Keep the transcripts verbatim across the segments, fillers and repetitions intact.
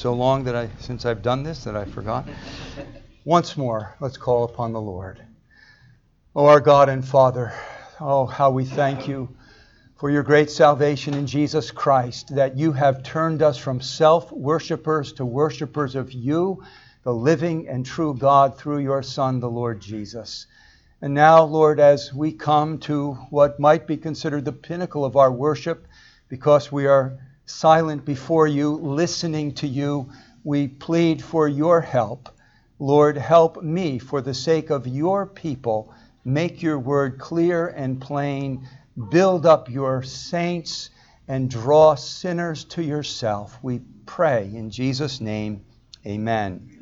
So long that I since I've done this that I forgot. Once more, let's call upon the Lord. Oh, our God and Father, oh, how we thank you for your great salvation in Jesus Christ, that you have turned us from self-worshippers to worshipers of you, the living and true God, through your Son, the Lord Jesus. And now, Lord, as we come to what might be considered the pinnacle of our worship, because we are silent before you, listening to you, we plead for your help. Lord, help me for the sake of your people. Make your word clear and plain. Build up your saints and draw sinners to yourself. We pray in Jesus' name. Amen.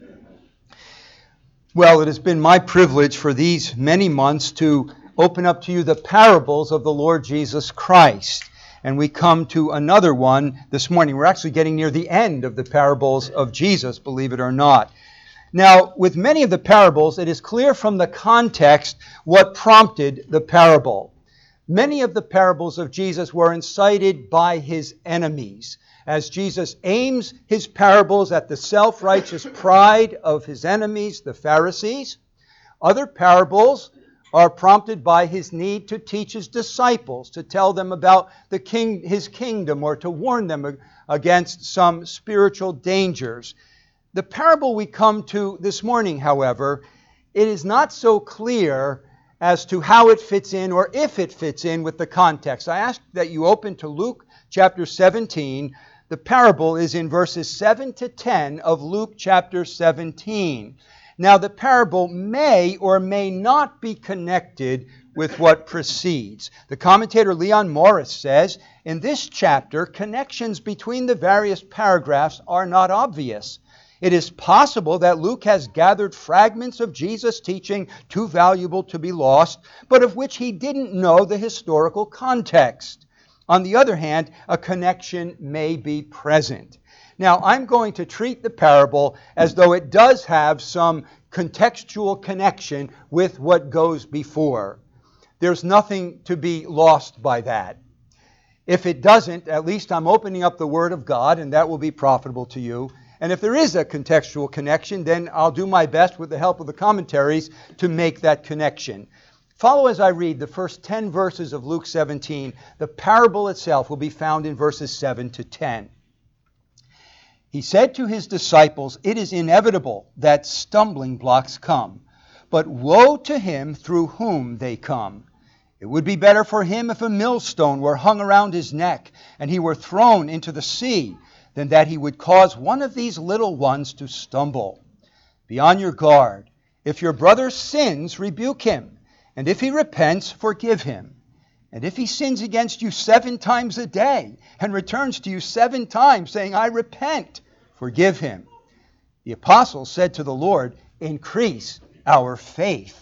Well, it has been my privilege for these many months to open up to you the parables of the Lord Jesus Christ. And we come to another one this morning. We're actually getting near the end of the parables of Jesus, believe it or not. Now, with many of the parables, it is clear from the context what prompted the parable. Many of the parables of Jesus were incited by his enemies, as Jesus aims his parables at the self-righteous pride of his enemies, the Pharisees. Other parables are prompted by his need to teach his disciples, to tell them about the king, his kingdom, or to warn them against some spiritual dangers. The parable we come to this morning, however, it is not so clear as to how it fits in or if it fits in with the context. I ask that you open to Luke chapter seventeen. The parable is in verses seven to ten of Luke chapter seventeen. Now, the parable may or may not be connected with what precedes. The commentator Leon Morris says, in this chapter, connections between the various paragraphs are not obvious. It is possible that Luke has gathered fragments of Jesus' teaching too valuable to be lost, but of which he didn't know the historical context. On the other hand, a connection may be present. Now, I'm going to treat the parable as though it does have some contextual connection with what goes before. There's nothing to be lost by that. If it doesn't, at least I'm opening up the Word of God, and that will be profitable to you. And if there is a contextual connection, then I'll do my best with the help of the commentaries to make that connection. Follow as I read the first ten verses of Luke seventeen. The parable itself will be found in verses seven to ten. He said to his disciples, "It is inevitable that stumbling blocks come, but woe to him through whom they come. It would be better for him if a millstone were hung around his neck and he were thrown into the sea, than that he would cause one of these little ones to stumble. Be on your guard. If your brother sins, rebuke him, and if he repents, forgive him. And if he sins against you seven times a day and returns to you seven times saying, 'I repent,' forgive him." The apostles said to the Lord, "Increase our faith."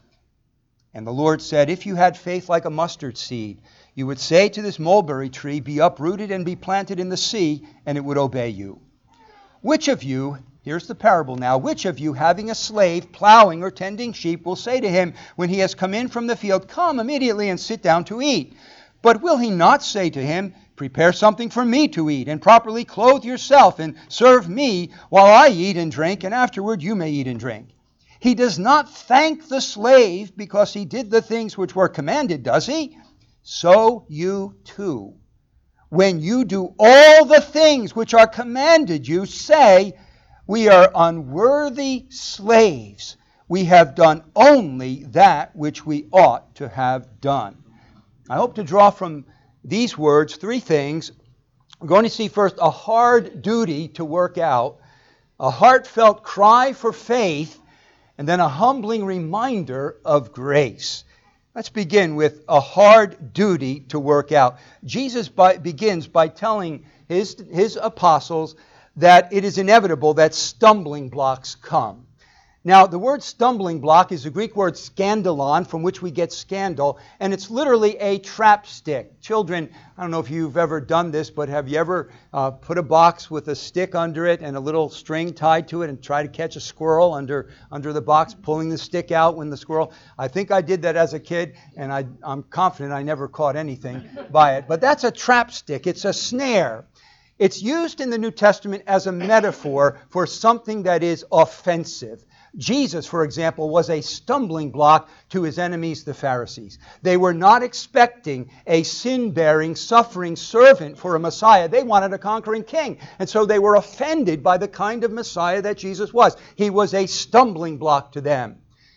And the Lord said, "If you had faith like a mustard seed, you would say to this mulberry tree, 'Be uprooted and be planted in the sea,' and it would obey you. Which of you," here's the parable now, "which of you, having a slave plowing or tending sheep, will say to him when he has come in from the field, 'Come immediately and sit down to eat'? But will he not say to him, 'Prepare something for me to eat, and properly clothe yourself, and serve me while I eat and drink, and afterward you may eat and drink'? He does not thank the slave because he did the things which were commanded, does he? So you too, when you do all the things which are commanded you, say, 'We are unworthy slaves. We have done only that which we ought to have done.'" I hope to draw from these words three things. We're going to see first a hard duty to work out, a heartfelt cry for faith, and then a humbling reminder of grace. Let's begin with a hard duty to work out. Jesus by, begins by telling his, his apostles that it is inevitable that stumbling blocks come. Now, the word stumbling block is the Greek word scandalon, from which we get scandal, and it's literally a trap stick. Children, I don't know if you've ever done this, but have you ever uh, put a box with a stick under it and a little string tied to it and try to catch a squirrel under, under the box, pulling the stick out when the squirrel... I think I did that as a kid, and I, I'm confident I never caught anything by it. But that's a trap stick. It's a snare. It's used in the New Testament as a metaphor for something that is offensive. Jesus, for example, was a stumbling block to his enemies, the Pharisees. They were not expecting a sin-bearing, suffering servant for a Messiah. They wanted a conquering king. And so they were offended by the kind of Messiah that Jesus was. He was a stumbling block to them.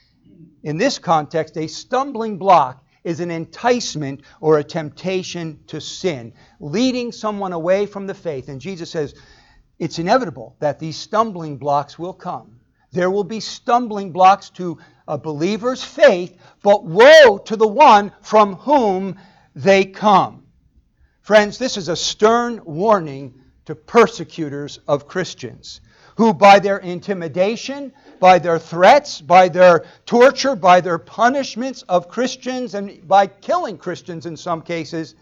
In this context, a stumbling block is an enticement or a temptation to sin, leading someone away from the faith. And Jesus says it's inevitable that these stumbling blocks will come. There will be stumbling blocks to a believer's faith, but woe to the one from whom they come. Friends, this is a stern warning to persecutors of Christians, who by their intimidation, by their threats, by their torture, by their punishments of Christians, and by killing Christians in some cases,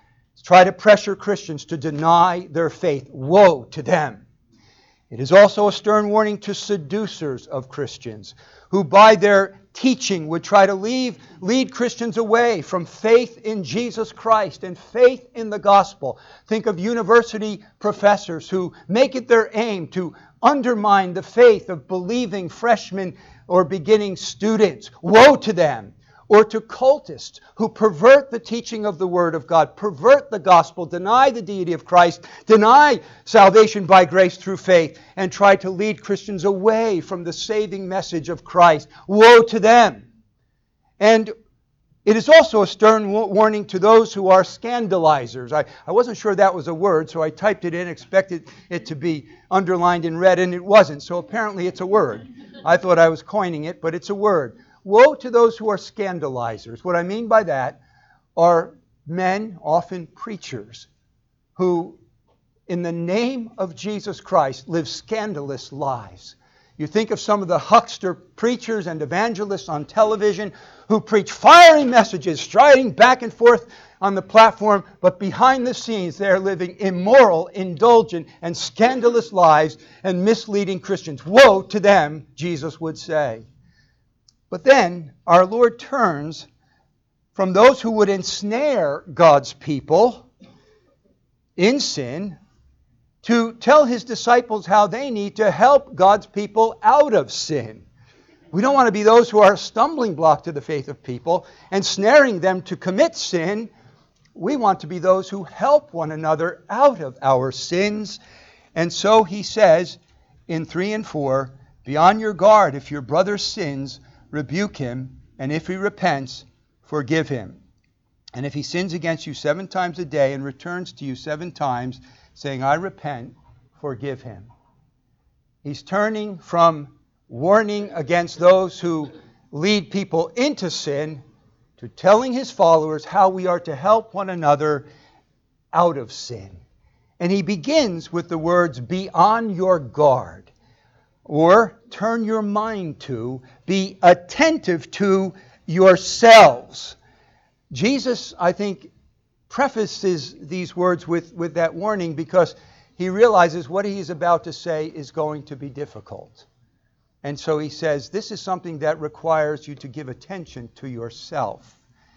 try to pressure Christians to deny their faith. Woe to them. It is also a stern warning to seducers of Christians, who by their teaching would try to leave, lead Christians away from faith in Jesus Christ and faith in the gospel. Think of university professors who make it their aim to undermine the faith of believing freshmen or beginning students. Woe to them. Or to cultists who pervert the teaching of the Word of God, pervert the gospel, deny the deity of Christ, deny salvation by grace through faith, and try to lead Christians away from the saving message of Christ. Woe to them. And it is also a stern warning to those who are scandalizers. I, I wasn't sure that was a word, so I typed it in, expected it to be underlined in red, and it wasn't. So apparently it's a word. I thought I was coining it, but it's a word. Woe to those who are scandalizers. What I mean by that are men, often preachers, who in the name of Jesus Christ live scandalous lives. You think of some of the huckster preachers and evangelists on television who preach fiery messages, striding back and forth on the platform, but behind the scenes they are living immoral, indulgent, and scandalous lives and misleading Christians. Woe to them, Jesus would say. But then our Lord turns from those who would ensnare God's people in sin to tell his disciples how they need to help God's people out of sin. We don't want to be those who are a stumbling block to the faith of people, ensnaring them to commit sin. We want to be those who help one another out of our sins. And so he says in three and four, be on your guard. If your brother sins, rebuke him, and if he repents, forgive him. And if he sins against you seven times a day and returns to you seven times, saying, I repent, forgive him. He's turning from warning against those who lead people into sin to telling his followers how we are to help one another out of sin. And he begins with the words, be on your guard. Or turn your mind to, be attentive to yourselves. Jesus, I think, prefaces these words with, with that warning because he realizes what he's about to say is going to be difficult. And so he says, this is something that requires you to give attention to yourself.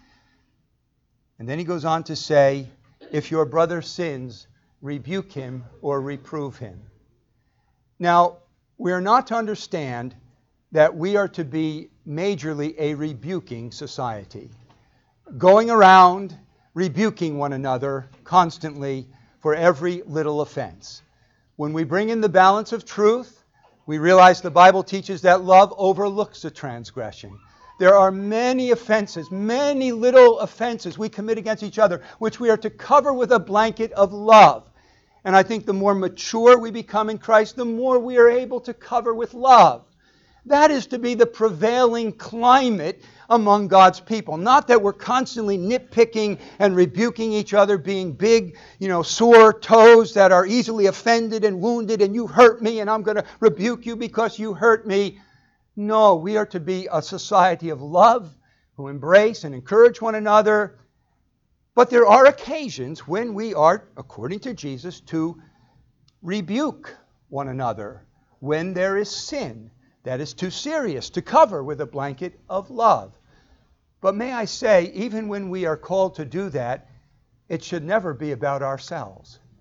And then he goes on to say, if your brother sins, rebuke him or reprove him. Now, we are not to understand that we are to be majorly a rebuking society, going around rebuking one another constantly for every little offense. When we bring in the balance of truth, we realize the Bible teaches that love overlooks a transgression. There are many offenses, many little offenses we commit against each other, which we are to cover with a blanket of love. And I think the more mature we become in Christ, the more we are able to cover with love. That is to be the prevailing climate among God's people. Not that we're constantly nitpicking and rebuking each other, being big, you know, sore toes that are easily offended and wounded, and you hurt me and I'm going to rebuke you because you hurt me. No, we are to be a society of love who embrace and encourage one another. But there are occasions when we are, according to Jesus, to rebuke one another when there is sin that is too serious to cover with a blanket of love. But may I say, even when we are called to do that, it should never be about ourselves.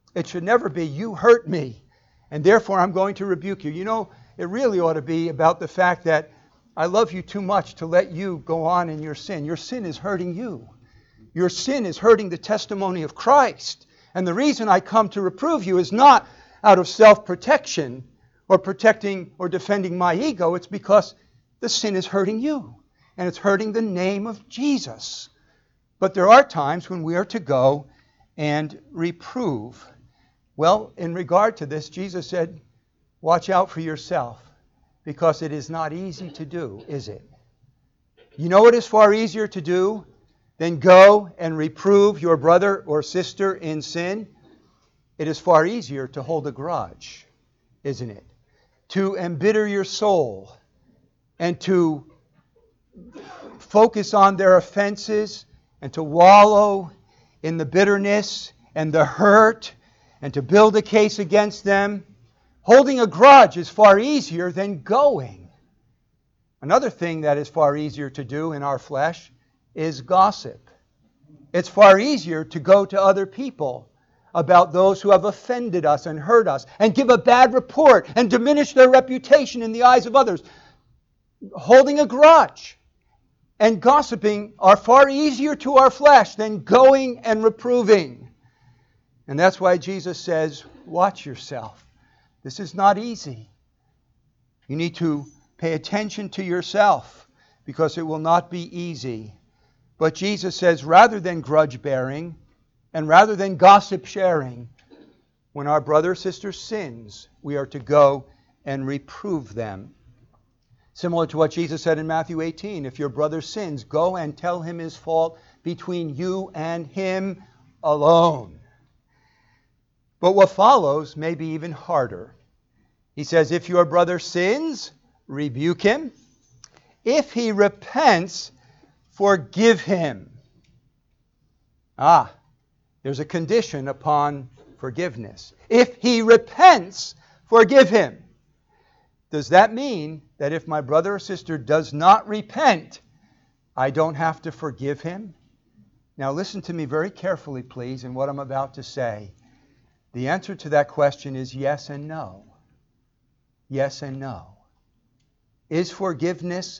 It should never be, you hurt me, and therefore I'm going to rebuke you. You know, it really ought to be about the fact that I love you too much to let you go on in your sin. Your sin is hurting you. Your sin is hurting the testimony of Christ. And the reason I come to reprove you is not out of self-protection or protecting or defending my ego. It's because the sin is hurting you. And it's hurting the name of Jesus. But there are times when we are to go and reprove. Well, in regard to this, Jesus said, watch out for yourself, because it is not easy to do, is it? You know what is far easier to do than go and reprove your brother or sister in sin? It is far easier to hold a grudge, isn't it? To embitter your soul and to focus on their offenses and to wallow in the bitterness and the hurt and to build a case against them. Holding a grudge is far easier than going. Another thing that is far easier to do in our flesh is gossip. It's far easier to go to other people about those who have offended us and hurt us and give a bad report and diminish their reputation in the eyes of others. Holding a grudge and gossiping are far easier to our flesh than going and reproving. And that's why Jesus says, watch yourself. This is not easy. You need to pay attention to yourself because it will not be easy. But Jesus says, rather than grudge bearing and rather than gossip sharing, when our brother or sister sins, we are to go and reprove them. Similar to what Jesus said in Matthew eighteen, if your brother sins, go and tell him his fault between you and him alone. But what follows may be even harder. He says, if your brother sins, rebuke him. If he repents, forgive him. Ah, there's a condition upon forgiveness. If he repents, forgive him. Does that mean that if my brother or sister does not repent, I don't have to forgive him? Now listen to me very carefully, please, in what I'm about to say. The answer to that question is yes and no. Yes and no. Is forgiveness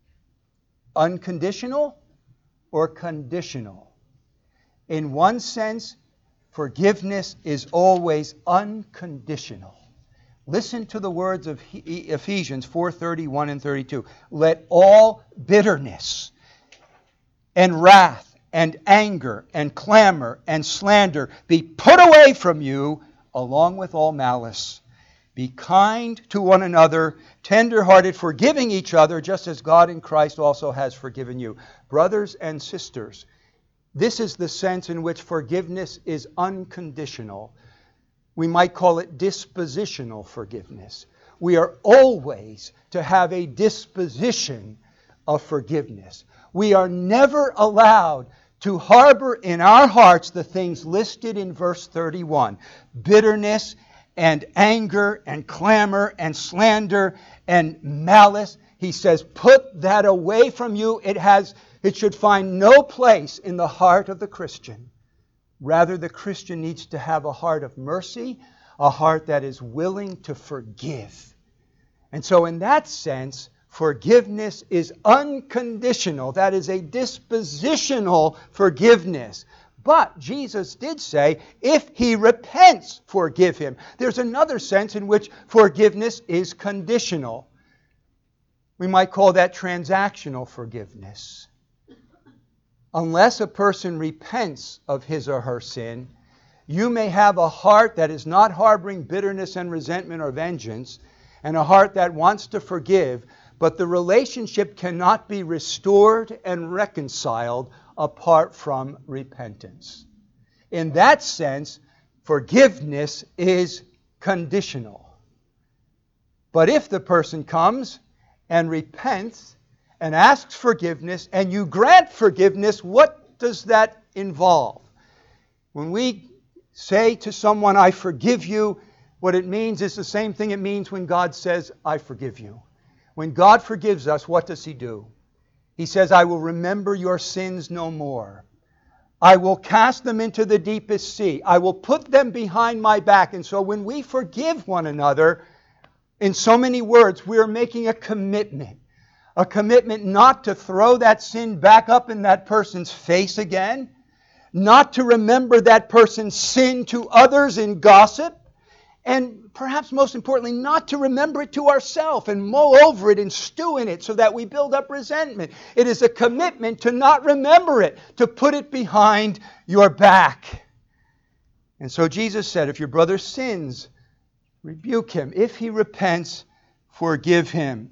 unconditional or conditional? In one sense, forgiveness is always unconditional. Listen to the words of Ephesians four thirty-one and thirty-two. Let all bitterness and wrath and anger and clamor and slander be put away from you, along with all malice. Be kind to one another, tender-hearted, forgiving each other, just as God in Christ also has forgiven you. Brothers and sisters, this is the sense in which forgiveness is unconditional. We might call it dispositional forgiveness. We are always to have a disposition of forgiveness. We are never allowed to harbor in our hearts the things listed in verse thirty-one. Bitterness and anger and clamor and slander and malice. He says, put that away from you. It has, it should find no place in the heart of the Christian. Rather, the Christian needs to have a heart of mercy, a heart that is willing to forgive. And so in that sense, forgiveness is unconditional. That is a dispositional forgiveness. But Jesus did say, if he repents, forgive him. There's another sense in which forgiveness is conditional. We might call that transactional forgiveness. Unless a person repents of his or her sin, you may have a heart that is not harboring bitterness and resentment or vengeance, and a heart that wants to forgive, but the relationship cannot be restored and reconciled apart from repentance. In that sense, forgiveness is conditional. But if the person comes and repents and asks forgiveness, and you grant forgiveness, what does that involve? When we say to someone, I forgive you, what it means is the same thing it means when God says, I forgive you. When God forgives us, what does he do? He says, I will remember your sins no more. I will cast them into the deepest sea. I will put them behind my back. And so when we forgive one another, in so many words, we are making a commitment. A commitment not to throw that sin back up in that person's face again, not to remember that person's sin to others in gossip, and perhaps most importantly, not to remember it to ourselves and mull over it and stew in it so that we build up resentment. It is a commitment to not remember it, to put it behind your back. And so Jesus said, if your brother sins, rebuke him. If he repents, forgive him.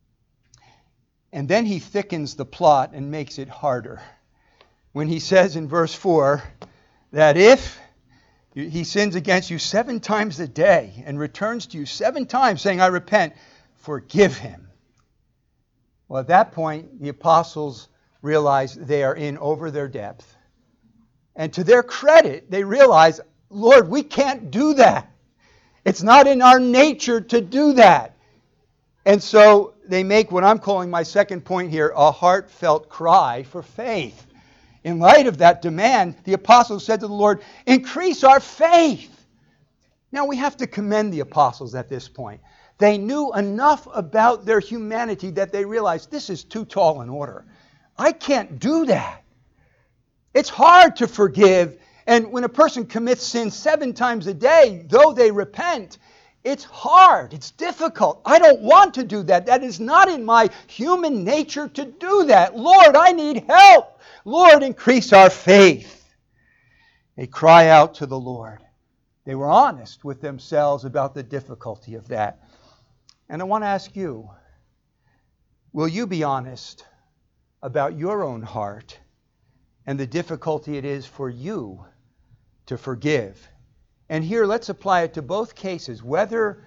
And then he thickens the plot and makes it harder. When he says in verse four that if he sins against you seven times a day and returns to you seven times saying, I repent, forgive him. Well, at that point, the apostles realize they are in over their depth. And to their credit, they realize, Lord, we can't do that. It's not in our nature to do that. And so they make what I'm calling my second point here, a heartfelt cry for faith. In light of that demand, the apostles said to the Lord, increase our faith. Now we have to commend the apostles at this point. They knew enough about their humanity that they realized this is too tall an order. I can't do that. It's hard to forgive. And when a person commits sin seven times a day, though they repent, it's hard. It's difficult. I don't want to do that. That is not in my human nature to do that. Lord, I need help. Lord, increase our faith. They cry out to the Lord. They were honest with themselves about the difficulty of that. And I want to ask you, will you be honest about your own heart and the difficulty it is for you to forgive? And here, let's apply it to both cases, whether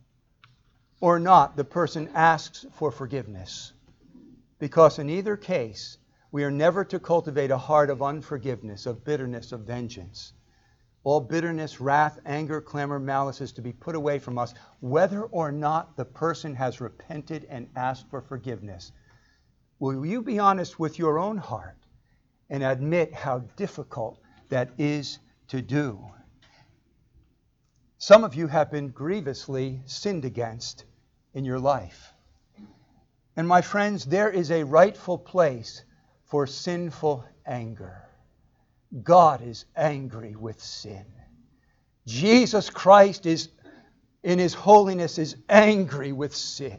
or not the person asks for forgiveness. Because in either case, we are never to cultivate a heart of unforgiveness, of bitterness, of vengeance. All bitterness, wrath, anger, clamor, malice is to be put away from us, whether or not the person has repented and asked for forgiveness. Will you be honest with your own heart and admit how difficult that is to do? Some of you have been grievously sinned against in your life. And my friends, there is a rightful place for sinful anger. God is angry with sin. Jesus Christ is, in His holiness, is angry with sin.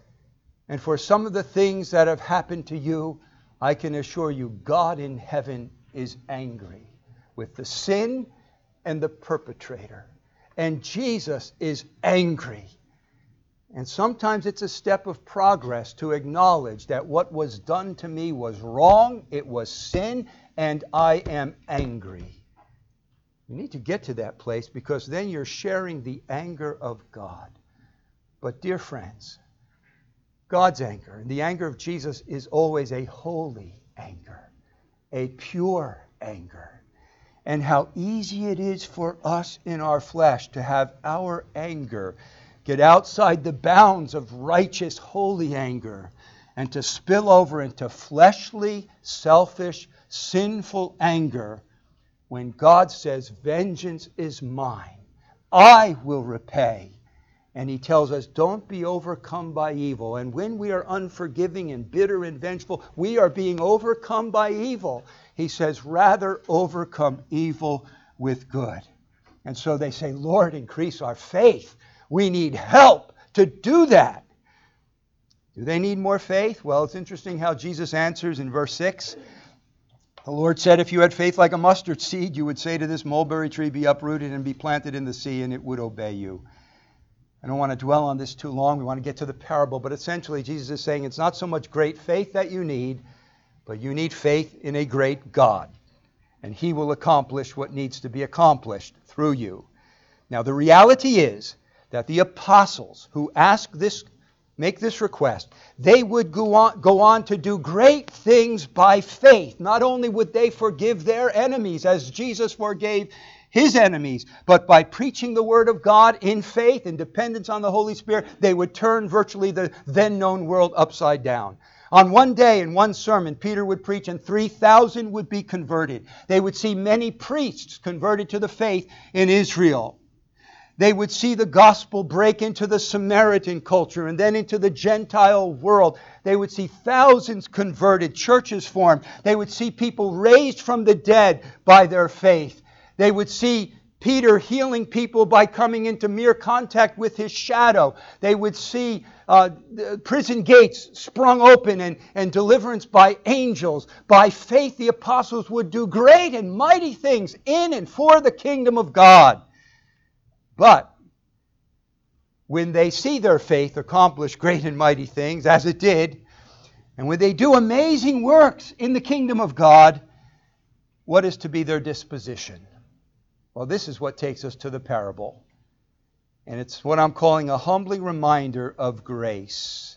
And for some of the things that have happened to you, I can assure you, God in heaven is angry with the sin and the perpetrator. And Jesus is angry. And sometimes it's a step of progress to acknowledge that what was done to me was wrong, it was sin, and I am angry. You need to get to that place because then you're sharing the anger of God. But dear friends, God's anger, and the anger of Jesus is always a holy anger, a pure anger. And how easy it is for us in our flesh to have our anger get outside the bounds of righteous, holy anger and to spill over into fleshly, selfish, sinful anger when God says, vengeance is mine. I will repay. And He tells us, don't be overcome by evil. And when we are unforgiving and bitter and vengeful, we are being overcome by evil. He says, rather overcome evil with good. And so they say, Lord, increase our faith. We need help to do that. Do they need more faith? Well, it's interesting how Jesus answers in verse six. The Lord said, if you had faith like a mustard seed, you would say to this mulberry tree, be uprooted and be planted in the sea, and it would obey you. I don't want to dwell on this too long. We want to get to the parable. But essentially, Jesus is saying it's not so much great faith that you need, but you need faith in a great God. And He will accomplish what needs to be accomplished through you. Now, the reality is that the apostles who ask this, make this request, they would go on, go on to do great things by faith. Not only would they forgive their enemies as Jesus forgave His enemies, but by preaching the Word of God in faith and dependence on the Holy Spirit, they would turn virtually the then known world upside down. On one day, in one sermon, Peter would preach and three thousand would be converted. They would see many priests converted to the faith in Israel. They would see the gospel break into the Samaritan culture and then into the Gentile world. They would see thousands converted, churches formed. They would see people raised from the dead by their faith. They would see Peter healing people by coming into mere contact with his shadow. They would see uh, prison gates sprung open and, and deliverance by angels. By faith, the apostles would do great and mighty things in and for the kingdom of God. But when they see their faith accomplish great and mighty things, as it did, and when they do amazing works in the kingdom of God, what is to be their disposition? Well, this is what takes us to the parable. And it's what I'm calling a humbling reminder of grace.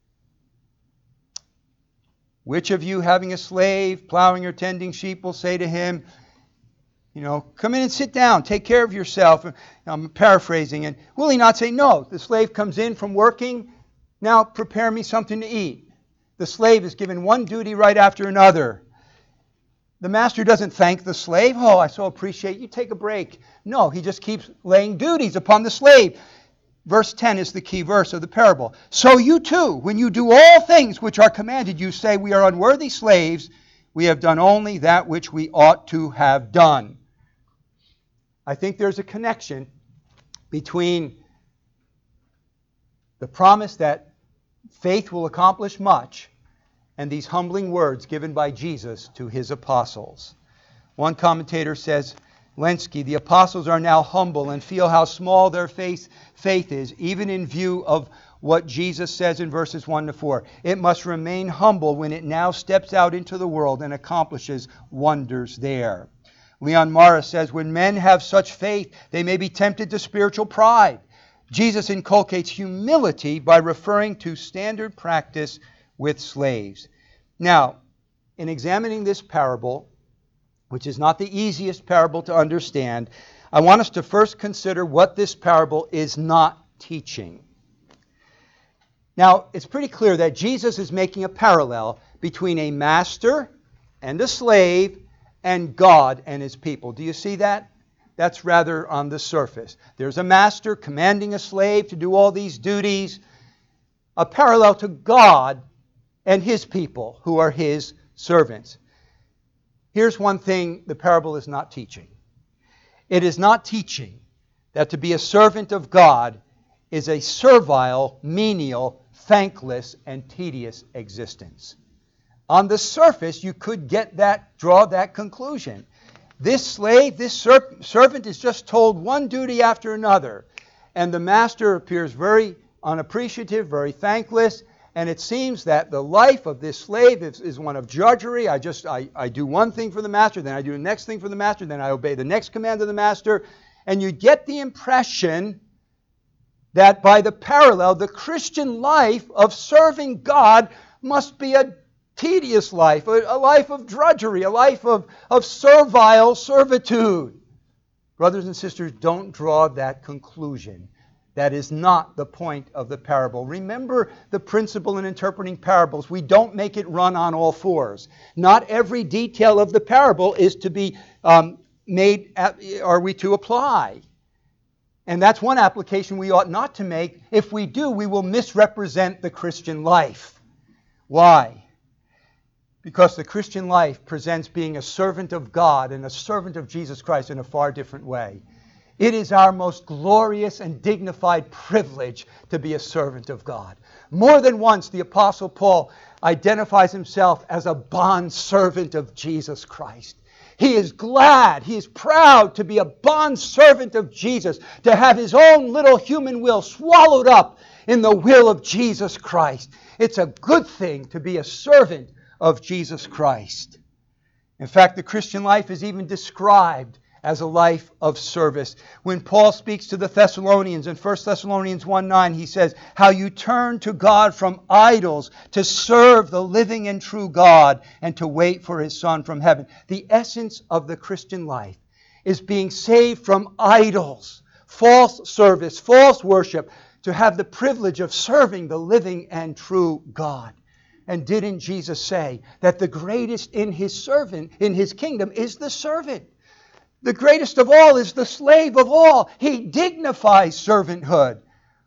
Which of you, having a slave, plowing or tending sheep, will say to him, you know, come in and sit down, take care of yourself. I'm paraphrasing. And will he not say, no, the slave comes in from working, now prepare me something to eat. The slave is given one duty right after another. The master doesn't thank the slave. Oh, I so appreciate you. Take a break. No, he just keeps laying duties upon the slave. Verse ten is the key verse of the parable. So you too, when you do all things which are commanded you, say, we are unworthy slaves. We have done only that which we ought to have done. I think there's a connection between the promise that faith will accomplish much and these humbling words given by Jesus to his apostles. One commentator says, Lenski, the apostles are now humble and feel how small their faith, faith is, even in view of what Jesus says in verses one to four. It must remain humble when it now steps out into the world and accomplishes wonders there. Leon Morris says, when men have such faith, they may be tempted to spiritual pride. Jesus inculcates humility by referring to standard practice with slaves. Now, in examining this parable, which is not the easiest parable to understand, I want us to first consider what this parable is not teaching. Now, it's pretty clear that Jesus is making a parallel between a master and a slave and God and his people. Do you see that? That's rather on the surface. There's a master commanding a slave to do all these duties, a parallel to God and his people who are his servants. Here's one thing the parable is not teaching. It is not teaching that to be a servant of God is a servile, menial, thankless, and tedious existence. On the surface, you could get that, draw that conclusion. This slave, this ser- servant is just told one duty after another. And the master appears very unappreciative, very thankless. And it seems that the life of this slave is, is one of drudgery. I just, I, I do one thing for the master, then I do the next thing for the master, then I obey the next command of the master. And you get the impression that by the parallel, the Christian life of serving God must be a tedious life, a, a life of drudgery, a life of, of servile servitude. Brothers and sisters, don't draw that conclusion. That is not the point of the parable. Remember the principle in interpreting parables. We don't make it run on all fours. Not every detail of the parable is to be um, made, are we to apply. And that's one application we ought not to make. If we do, we will misrepresent the Christian life. Why? Because the Christian life presents being a servant of God and a servant of Jesus Christ in a far different way. It is our most glorious and dignified privilege to be a servant of God. More than once, the Apostle Paul identifies himself as a bondservant of Jesus Christ. He is glad, he is proud to be a bondservant of Jesus, to have his own little human will swallowed up in the will of Jesus Christ. It's a good thing to be a servant of Jesus Christ. In fact, the Christian life is even described as a life of service. When Paul speaks to the Thessalonians in First Thessalonians one nine, he says, how you turn to God from idols to serve the living and true God and to wait for his Son from heaven. The essence of the Christian life is being saved from idols, false service, false worship, to have the privilege of serving the living and true God. And didn't Jesus say that the greatest in his servant, in his kingdom, is the servant? The greatest of all is the slave of all. He dignifies servanthood.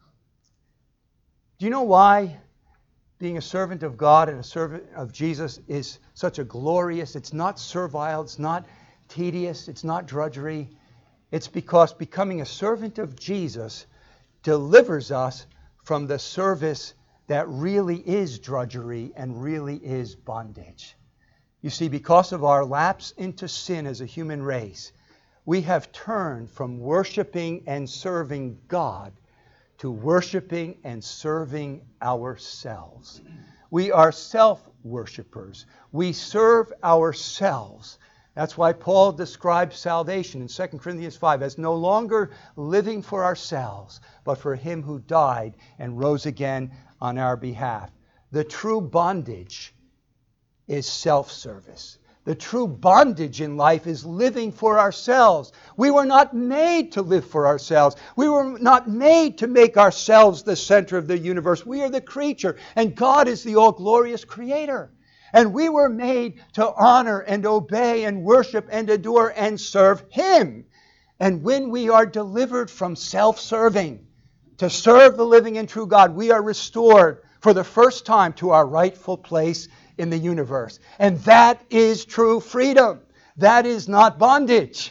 Do you know why being a servant of God and a servant of Jesus is such a glorious, it's not servile, it's not tedious, it's not drudgery. It's because becoming a servant of Jesus delivers us from the service that really is drudgery and really is bondage. You see, because of our lapse into sin as a human race, we have turned from worshiping and serving God to worshiping and serving ourselves. We are self-worshipers. We serve ourselves. That's why Paul describes salvation in Second Corinthians five as no longer living for ourselves, but for him who died and rose again on our behalf. The true bondage is self-service. The true bondage in life is living for ourselves. We were not made to live for ourselves. We were not made to make ourselves the center of the universe. We are the creature, and God is the all-glorious creator. And we were made to honor and obey and worship and adore and serve him. And when we are delivered from self-serving to serve the living and true God, we are restored for the first time to our rightful place in the universe. And that is true freedom. That is not bondage.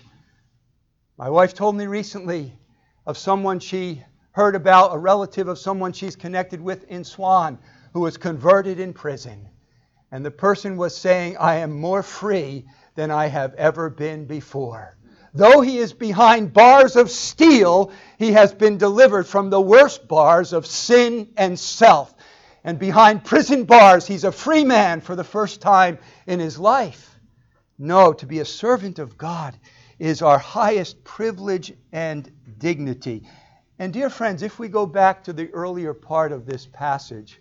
My wife told me recently of someone she heard about, a relative of someone she's connected with in Swan, who was converted in prison. And the person was saying, I am more free than I have ever been before. Though he is behind bars of steel, he has been delivered from the worst bars of sin and self. And behind prison bars, he's a free man for the first time in his life. No, to be a servant of God is our highest privilege and dignity. And dear friends, if we go back to the earlier part of this passage,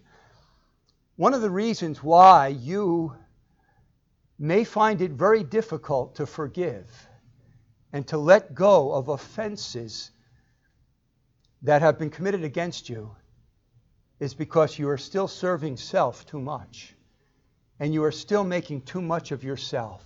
one of the reasons why you may find it very difficult to forgive and to let go of offenses that have been committed against you is because you are still serving self too much, and you are still making too much of yourself.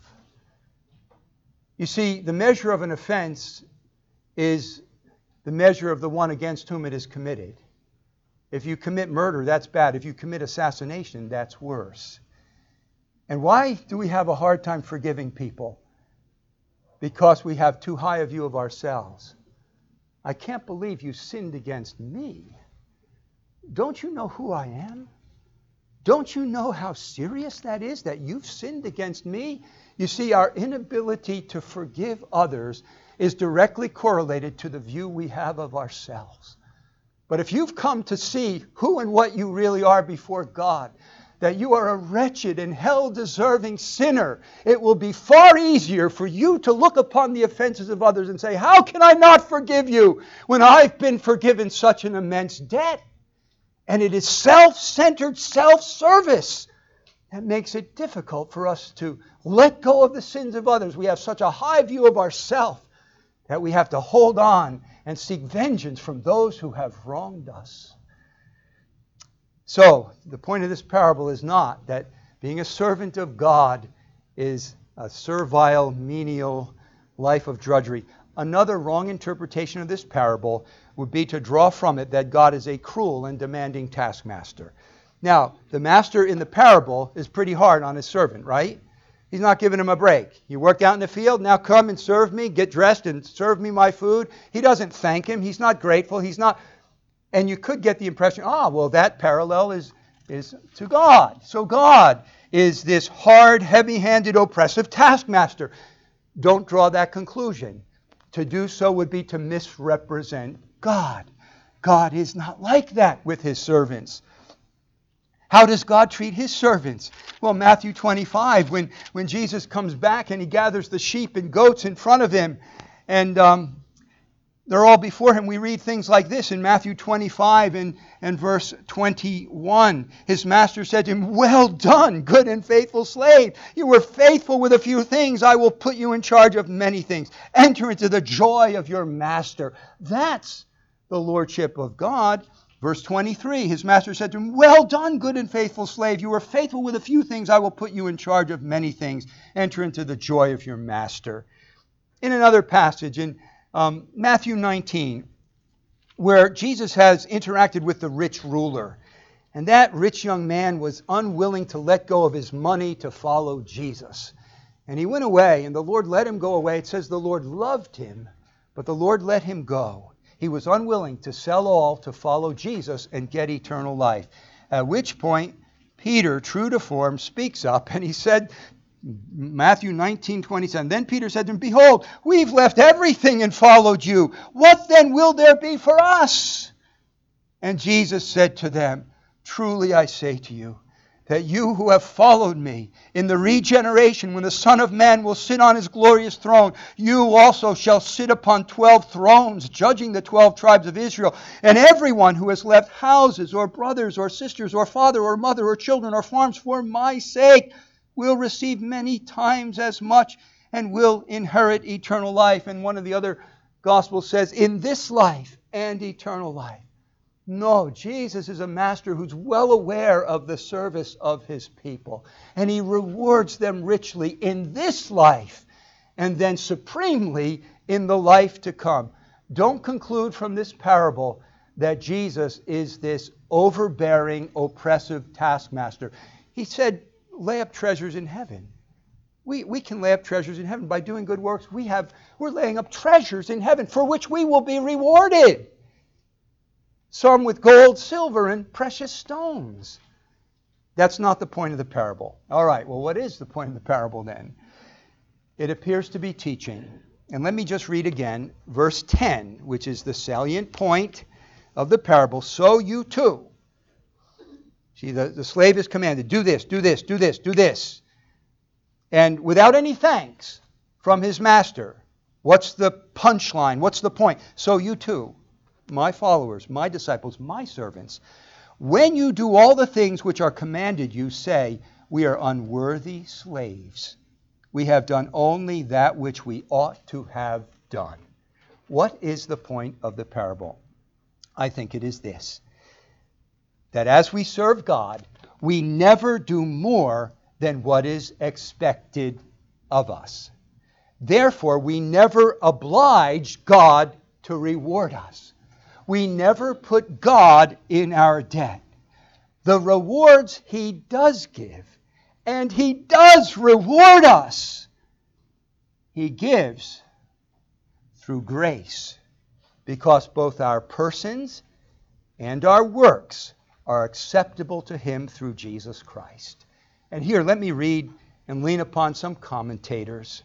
You see, the measure of an offense is the measure of the one against whom it is committed. If you commit murder, that's bad. If you commit assassination, that's worse. And why do we have a hard time forgiving people? Because we have too high a view of ourselves. I can't believe you sinned against me. Don't you know who I am? Don't you know how serious that is, that you've sinned against me? You see, our inability to forgive others is directly correlated to the view we have of ourselves. But if you've come to see who and what you really are before God, that you are a wretched and hell-deserving sinner, it will be far easier for you to look upon the offenses of others and say, how can I not forgive you when I've been forgiven such an immense debt? And it is self-centered self-service that makes it difficult for us to let go of the sins of others. We have such a high view of ourselves that we have to hold on and seek vengeance from those who have wronged us. So, the point of this parable is not that being a servant of God is a servile, menial life of drudgery. Another wrong interpretation of this parable would be to draw from it that God is a cruel and demanding taskmaster. Now, the master in the parable is pretty hard on his servant, right? He's not giving him a break. You work out in the field, now come and serve me, get dressed and serve me my food. He doesn't thank him. He's not grateful. He's not... And you could get the impression, ah, well, that parallel is, is to God. So God is this hard, heavy-handed, oppressive taskmaster. Don't draw that conclusion. To do so would be to misrepresent God. God is not like that with his servants. How does God treat his servants? Well, Matthew twenty-five, when, when Jesus comes back and he gathers the sheep and goats in front of him, and um, they're all before him, we read things like this in Matthew twenty-five and, and verse twenty-one. His master said to him, well done, good and faithful slave. You were faithful with a few things. I will put you in charge of many things. Enter into the joy of your master. That's the lordship of God. Verse twenty-three, his master said to him, "Well done, good and faithful slave. You were faithful with a few things. I will put you in charge of many things. Enter into the joy of your master." In another passage, in um, Matthew nineteen, where Jesus has interacted with the rich ruler, and that rich young man was unwilling to let go of his money to follow Jesus. And he went away, and the Lord let him go away. It says the Lord loved him, but the Lord let him go. He was unwilling to sell all to follow Jesus and get eternal life. At which point, Peter, true to form, speaks up, and he said, Matthew nineteen twenty-seven, then Peter said to him, "Behold, we've left everything and followed you. What then will there be for us?" And Jesus said to them, "Truly I say to you, that you who have followed me, in the regeneration, when the Son of Man will sit on his glorious throne, you also shall sit upon twelve thrones, judging the twelve tribes of Israel. And everyone who has left houses, or brothers, or sisters, or father, or mother, or children, or farms for my sake, will receive many times as much, and will inherit eternal life." And one of the other Gospels says, "in this life and eternal life." No, Jesus is a master who's well aware of the service of his people. And he rewards them richly in this life, and then supremely in the life to come. Don't conclude from this parable that Jesus is this overbearing, oppressive taskmaster. He said, lay up treasures in heaven. We, we can lay up treasures in heaven by doing good works. We have, we're laying up treasures in heaven for which we will be rewarded. Some with gold, silver, and precious stones. That's not the point of the parable. All right, well, what is the point of the parable then? It appears to be teaching. And let me just read again verse ten, which is the salient point of the parable. "So you too." See, the, the slave is commanded, do this, do this, do this, do this. And without any thanks from his master. What's the punchline? What's the point? "So you too, my followers, my disciples, my servants, when you do all the things which are commanded you, say, we are unworthy slaves. We have done only that which we ought to have done." What is the point of the parable? I think it is this: that as we serve God, we never do more than what is expected of us. Therefore, we never oblige God to reward us. We never put God in our debt. The rewards he does give, and he does reward us, he gives through grace, because both our persons and our works are acceptable to him through Jesus Christ. And here, let me read and lean upon some commentators.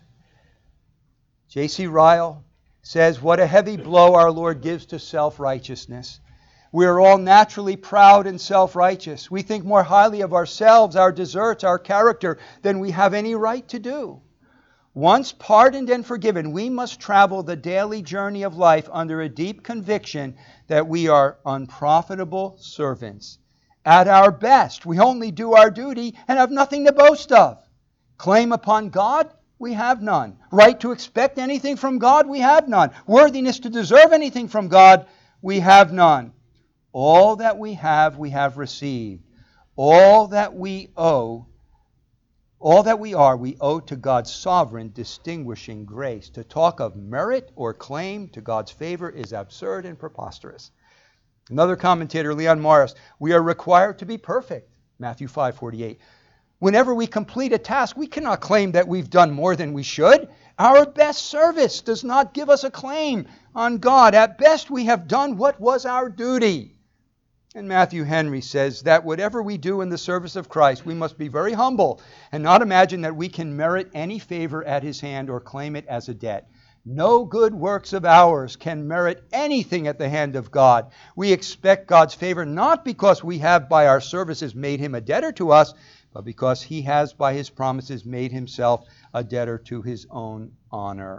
J C Ryle says, "What a heavy blow our Lord gives to self-righteousness. We are all naturally proud and self-righteous. We think more highly of ourselves, our deserts, our character, than we have any right to do. Once pardoned and forgiven, we must travel the daily journey of life under a deep conviction that we are unprofitable servants. At our best, we only do our duty and have nothing to boast of. Claim upon God? We have none. Right to expect anything from God? We have none. Worthiness to deserve anything from God? We have none. All that we have, we have received. All that we owe, all that we are, we owe to God's sovereign, distinguishing grace. To talk of merit or claim to God's favor is absurd and preposterous." Another commentator, Leon Morris, "We are required to be perfect." Matthew five forty-eight. "Whenever we complete a task, we cannot claim that we've done more than we should. Our best service does not give us a claim on God. At best, we have done what was our duty." And Matthew Henry says that whatever we do in the service of Christ, we must be very humble and not imagine that we can merit any favor at his hand or claim it as a debt. No good works of ours can merit anything at the hand of God. We expect God's favor not because we have by our services made him a debtor to us, but because he has by his promises made himself a debtor to his own honor.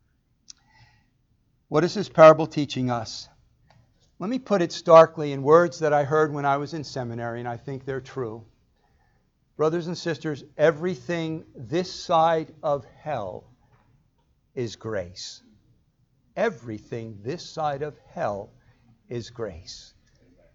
What is this parable teaching us? Let me put it starkly in words that I heard when I was in seminary, and I think they're true. Brothers and sisters, everything this side of hell is grace. Everything this side of hell is grace.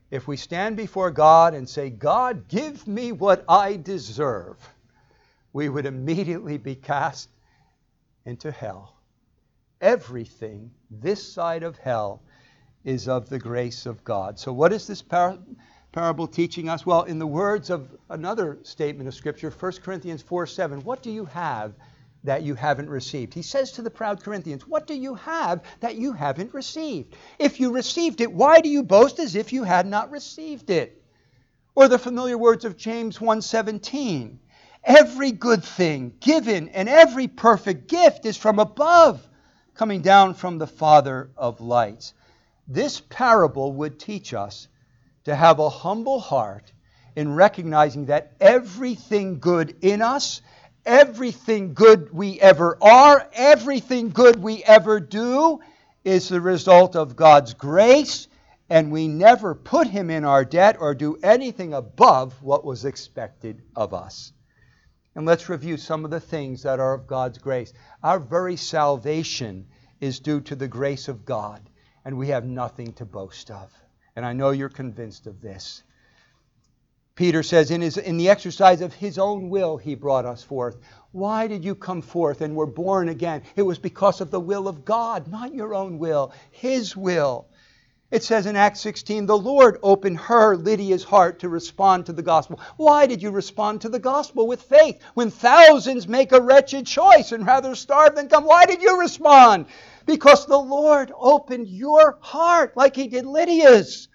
if we stand before God and say, God, give me what I deserve, we would immediately be cast into hell. Everything this side of hell is of the grace of God. So what is this par- parable teaching us? Well, in the words of another statement of Scripture, First Corinthians four seven, what do you have that you haven't received? He says to the proud Corinthians, what do you have that you haven't received? If you received it, why do you boast as if you had not received it? Or the familiar words of James one seventeen, every good thing given and every perfect gift is from above, coming down from the Father of lights. This parable would teach us to have a humble heart in recognizing that everything good in us, everything good we ever are, everything good we ever do is the result of God's grace, and we never put Him in our debt or do anything above what was expected of us. And let's review some of the things that are of God's grace. Our very salvation is due to the grace of God, and we have nothing to boast of. And I know you're convinced of this. Peter says, in, his, in the exercise of His own will, He brought us forth. Why did you come forth and were born again? It was because of the will of God, not your own will, His will. It says in Acts sixteen, the Lord opened her, Lydia's heart, to respond to the gospel. Why did you respond to the gospel with faith when thousands make a wretched choice and rather starve than come? Why did you respond? Because the Lord opened your heart like He did Lydia's.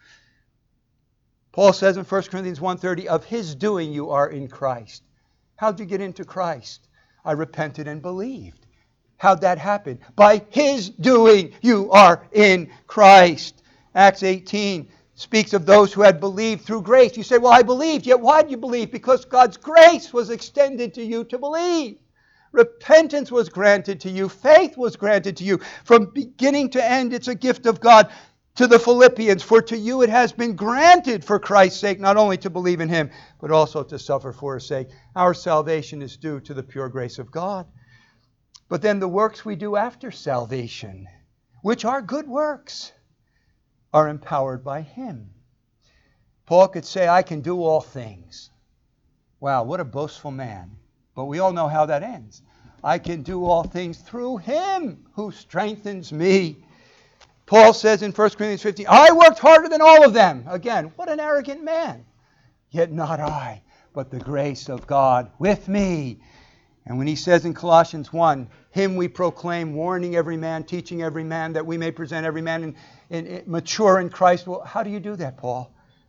Paul says in First Corinthians one thirty, of His doing you are in Christ. How'd you get into Christ? I repented and believed. How'd that happen? By His doing you are in Christ. Acts eighteen speaks of those who had believed through grace. You say, well, I believed. Yet why did you believe? Because God's grace was extended to you to believe. Repentance was granted to you. Faith was granted to you. From beginning to end, it's a gift of God. To the Philippians, for to you it has been granted for Christ's sake, not only to believe in Him, but also to suffer for His sake. Our salvation is due to the pure grace of God. But then the works we do after salvation, which are good works, are empowered by Him. Paul could say, I can do all things. Wow, what a boastful man. But we all know how that ends. I can do all things through Him who strengthens me. Paul says in First Corinthians fifteen, I worked harder than all of them. Again, what an arrogant man. Yet not I, but the grace of God with me. And when he says in Colossians one, Him we proclaim, warning every man, teaching every man, that we may present every man in, in, in, mature in Christ. Well, how do you do that, Paul?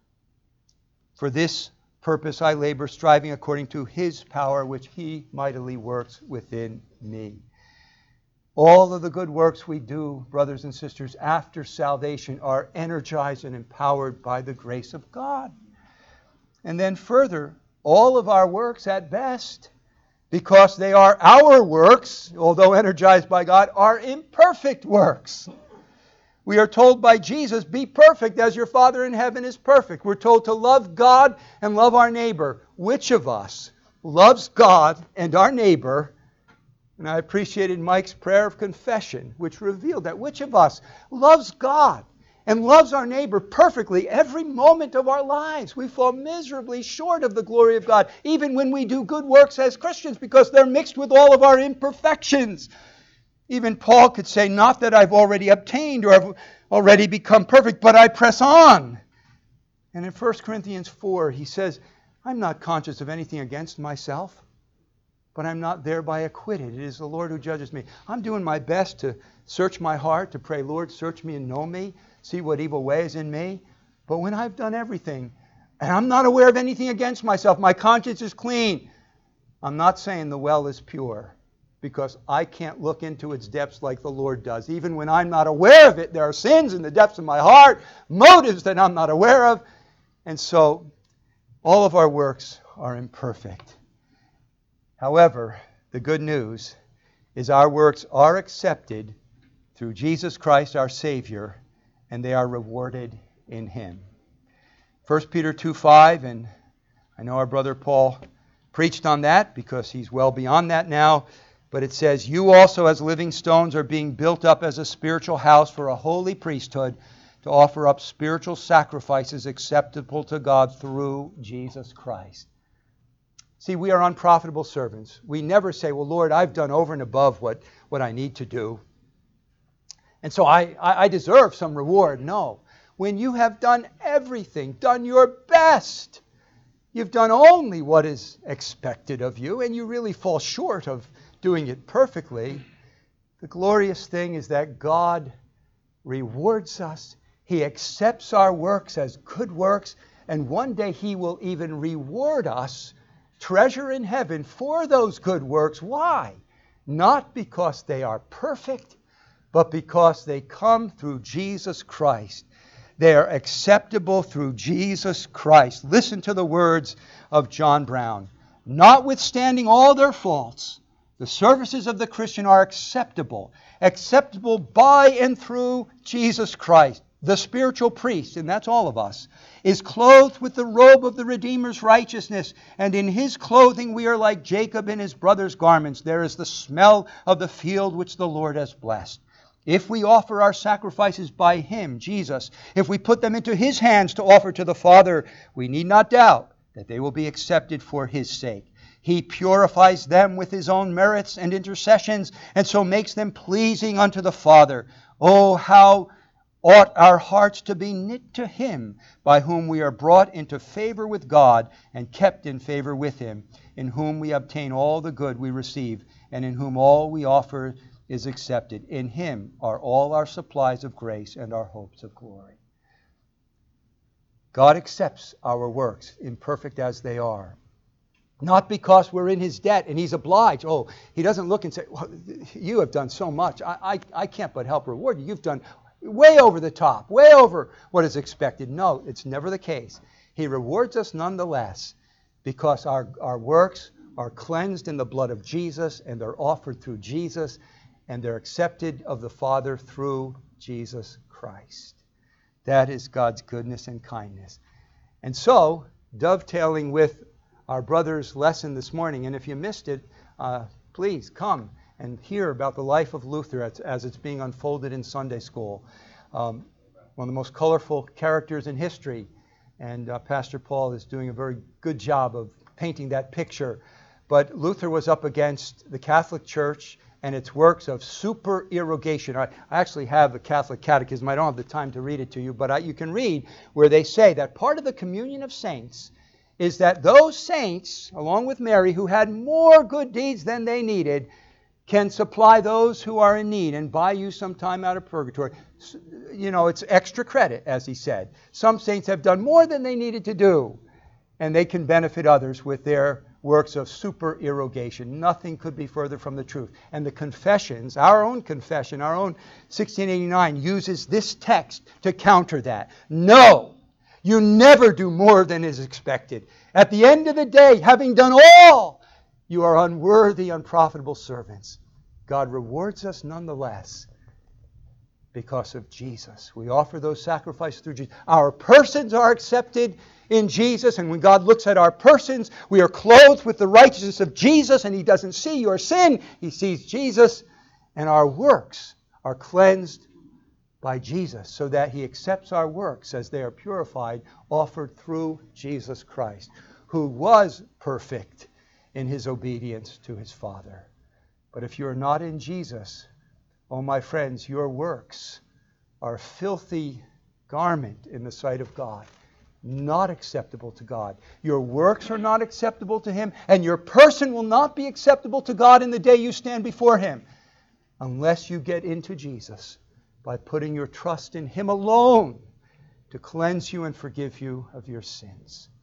For this purpose I labor, striving according to His power, which He mightily works within me. All of the good works we do, brothers and sisters, after salvation are energized and empowered by the grace of God. And then further, all of our works at best, because they are our works, although energized by God, are imperfect works. We are told by Jesus, be perfect as your Father in heaven is perfect. We're told to love God and love our neighbor. Which of us loves God and our neighbor? And I appreciated Mike's prayer of confession, which revealed that which of us loves God and loves our neighbor perfectly every moment of our lives. We fall miserably short of the glory of God, even when we do good works as Christians, because they're mixed with all of our imperfections. Even Paul could say, not that I've already obtained or have already become perfect, but I press on. And in First Corinthians four, he says, I'm not conscious of anything against myself, but I'm not thereby acquitted. It is the Lord who judges me. I'm doing my best to search my heart, to pray, Lord, search me and know me, see what evil way is in me. But when I've done everything, and I'm not aware of anything against myself, my conscience is clean, I'm not saying the well is pure, because I can't look into its depths like the Lord does. Even when I'm not aware of it, there are sins in the depths of my heart, motives that I'm not aware of. And so all of our works are imperfect. However, the good news is our works are accepted through Jesus Christ our Savior, and they are rewarded in Him. First Peter two five, and I know our brother Paul preached on that because he's well beyond that now, but it says, you also as living stones are being built up as a spiritual house for a holy priesthood, to offer up spiritual sacrifices acceptable to God through Jesus Christ. See, we are unprofitable servants. We never say, well, Lord, I've done over and above what, what I need to do, and so I, I, I deserve some reward. No. When you have done everything, done your best, you've done only what is expected of you, and you really fall short of doing it perfectly, the glorious thing is that God rewards us. He accepts our works as good works, and one day He will even reward us, treasure in heaven, for those good works. Why? Not because they are perfect, but because they come through Jesus Christ. They are acceptable through Jesus Christ. Listen to the words of John Brown. Notwithstanding all their faults, the services of the Christian are acceptable. Acceptable by and through Jesus Christ. The spiritual priest, and that's all of us, is clothed with the robe of the Redeemer's righteousness, and in His clothing we are like Jacob in his brother's garments. There is the smell of the field which the Lord has blessed. If we offer our sacrifices by Him, Jesus, if we put them into His hands to offer to the Father, we need not doubt that they will be accepted for His sake. He purifies them with His own merits and intercessions, and so makes them pleasing unto the Father. Oh, how ought our hearts to be knit to Him, by whom we are brought into favor with God and kept in favor with Him, in whom we obtain all the good we receive, and in whom all we offer is accepted. In Him are all our supplies of grace and our hopes of glory. God accepts our works, imperfect as they are. Not because we're in His debt and He's obliged. Oh, He doesn't look and say, well, you have done so much. I, I, I can't but help reward you. You've done way over the top, way over what is expected. No, it's never the case. He rewards us nonetheless because our, our works are cleansed in the blood of Jesus, and they're offered through Jesus, and they're accepted of the Father through Jesus Christ. That is God's goodness and kindness. And so, dovetailing with our brother's lesson this morning, and if you missed it, uh, please come and hear about the life of Luther as, as it's being unfolded in Sunday school. Um, one of the most colorful characters in history, and uh, Pastor Paul is doing a very good job of painting that picture. But Luther was up against the Catholic Church and its works of supererogation. I, I actually have the Catholic Catechism. I don't have the time to read it to you, but I, you can read where they say that part of the communion of saints is that those saints, along with Mary, who had more good deeds than they needed, can supply those who are in need and buy you some time out of purgatory. You know, it's extra credit, as he said. Some saints have done more than they needed to do, and they can benefit others with their works of supererogation. Nothing could be further from the truth. And the confessions, our own confession, our own sixteen eighty-nine, uses this text to counter that. No, you never do more than is expected. At the end of the day, having done all, you are unworthy, unprofitable servants. God rewards us nonetheless because of Jesus. We offer those sacrifices through Jesus. Our persons are accepted in Jesus, and when God looks at our persons, we are clothed with the righteousness of Jesus, and He doesn't see your sin. He sees Jesus, and our works are cleansed by Jesus, so that He accepts our works as they are purified, offered through Jesus Christ, who was perfect in His obedience to His Father. But if you are not in Jesus, oh my friends, your works are a filthy garment in the sight of God, not acceptable to God. Your works are not acceptable to Him, and your person will not be acceptable to God in the day you stand before Him, unless you get into Jesus by putting your trust in Him alone to cleanse you and forgive you of your sins.